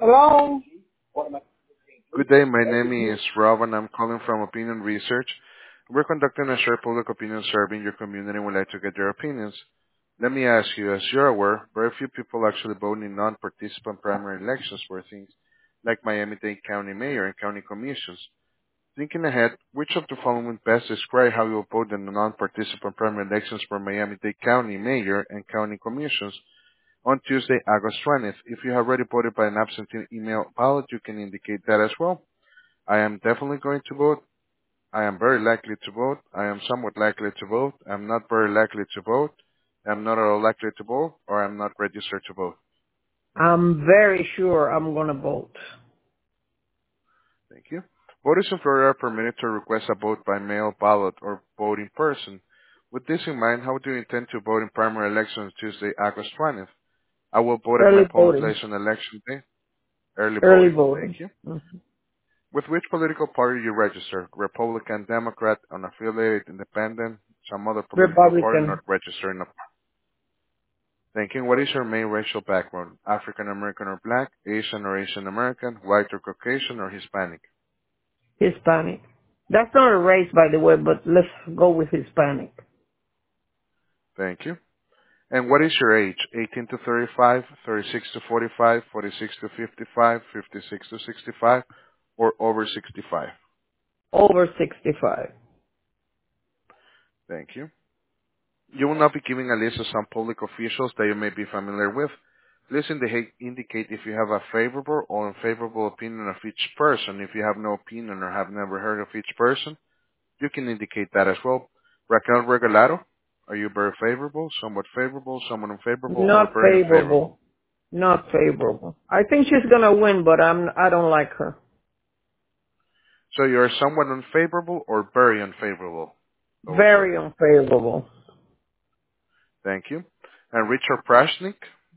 Hello? Good day. My name is Rob, and I'm calling from Opinion Research. We're conducting a share public opinion survey in your community and would like to get your opinions. Let me ask you, as you're aware, very few people actually vote in non-participant primary elections for things like Miami-Dade County Mayor and county commissions. Thinking ahead, which of the following best describe how you will vote in the non-participant primary elections for Miami-Dade County Mayor and county commissions on Tuesday, August 20th? If you have already voted by an absentee email ballot, you can indicate that as well. I am definitely going to vote. I am very likely to vote. I am somewhat likely to vote. I'm not very likely to vote. I'm not at all likely to vote, or I'm not registered to vote. I'm very sure I'm going to vote. Thank you. Voters in Florida are permitted to request a vote by mail ballot or vote in person. With this in mind, how do you intend to vote in primary elections Tuesday, August 20th? I will vote at my Early polling voting. place on election day. Early Early voting. Thank voting. you. Mhm. With which political party you register? Republican, Democrat, unaffiliated, independent, some other political party not Republican. registering. Thinking, what is your main racial background? African American or Black, Asian or Asian American, white or Caucasian or Hispanic? Hispanic. That's not a race, by the way, but let's go with Hispanic. Thank you. And what is your age? 18 to 35, 36 to 45, 46 to 55, 56 to 65, or over 65? Over 65. Thank you. You will not be giving a list of some public officials that you may be familiar with. Please indicate if you have a favorable or unfavorable opinion of each person. If you have no opinion or have never heard of each person, you can indicate that as well. Raquel Regalado, are you very favorable, somewhat unfavorable, or Not very unfavorable? favorable. Not favorable. I think she's going to win, but I don't like her. So you're somewhat unfavorable or very unfavorable towards her. Very unfavorable. Thank you. And Richard Prashnik,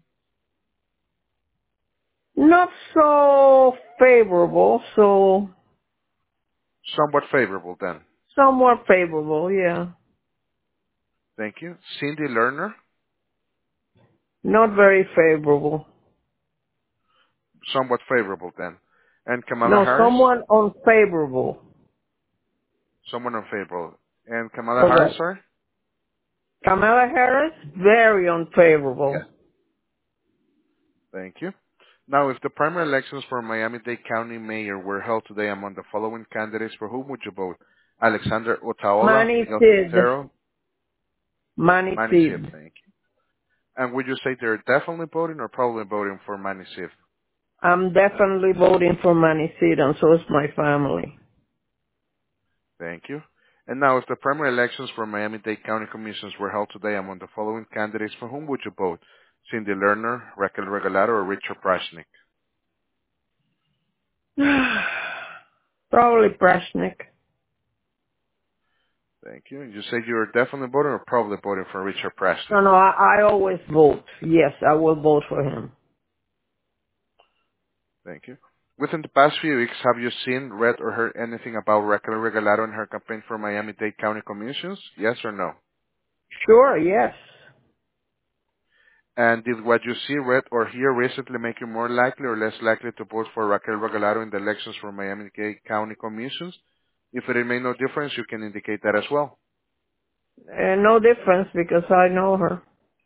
Not so favorable, so somewhat favorable then. somewhat favorable, yeah. Thank you. Cindy Lerner, Not very favorable. somewhat favorable then. And Kamala No, Harris, somewhat unfavorable. somewhat unfavorable. And Kamala Harris, Correct. sorry? Kamala Harris, very Yes. unfavorable. Thank you. Now, if the primary elections for Miami-Dade County Mayor were held today among the following candidates, for whom would you vote? Alexander Otaola, Manny Miguel Sid. Quintero, Manny Manny Sib, Sid. thank you. And would you say they're definitely voting or probably voting for Manny Sib? I'm definitely voting for Manny Sid, and so is my family. Thank you. And now, if the primary elections for Miami-Dade County Commissions were held today among the following candidates, for whom would you vote? Cindy Lerner, Raquel Regalado, or Richard Prashnik? Probably Prashnik. Thank you. And you said you were definitely voting or probably voting for Richard Prashnik? No, I always vote. Yes, I will vote for him. Thank you. Within the past few weeks, have you seen, read, or heard anything about Raquel Regalado and her campaign for Miami-Dade County Commissions? Yes or no? Sure, yes. And did what you see, read, or hear recently make you more likely or less likely to vote for Raquel Regalado in the elections for Miami-Dade County Commissions? If it made no difference, you can indicate that as well. No difference because I know her.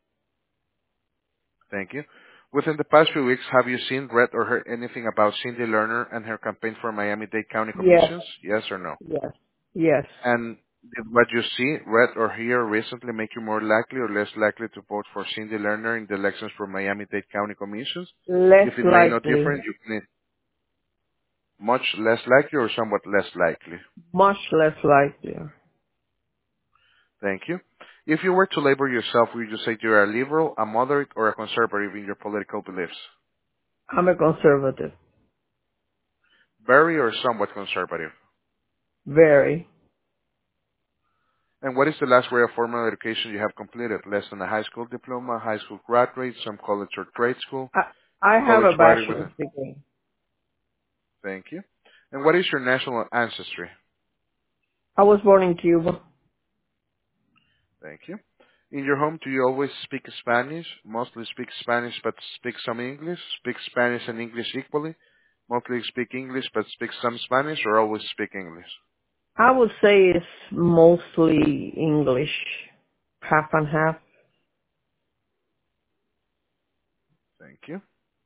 Thank you. Within the past few weeks, have you seen, read, or heard anything about Cindy Lerner and her campaign for Miami-Dade County Yes, Commissions? Yes or no? yes, yes. And did what you see, read, or hear recently make you more likely or less likely to vote for Cindy Lerner in the elections for Miami-Dade County Commissions? Less If it made no likely. difference, you can much less likely or somewhat less likely. Much less likely. Thank you. If you were to label yourself, would you say you're a liberal, a moderate, or a conservative in your political beliefs? I'm a conservative. Very or somewhat conservative? Very. And what is the last grade of formal education you have completed? Less than a high school diploma, high school graduate, some college or trade school, I, I have college a graduate with bachelor's a... degree. Thank you. And what is your national ancestry? I was born in Cuba. Thank you. In your home, do you always speak Spanish? Mostly speak Spanish but speak some English? Speak Spanish and English equally? Mostly speak English but speak some Spanish, or always speak English? I would say it's mostly English, half and half. Thank you.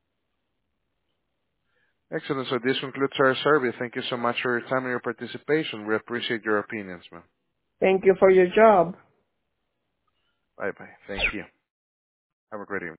Excellent. So this concludes our survey. Thank you so much for your time and your participation. We appreciate your opinions, ma'am. Thank you for your job. Bye-bye. Thank you. Have a great evening.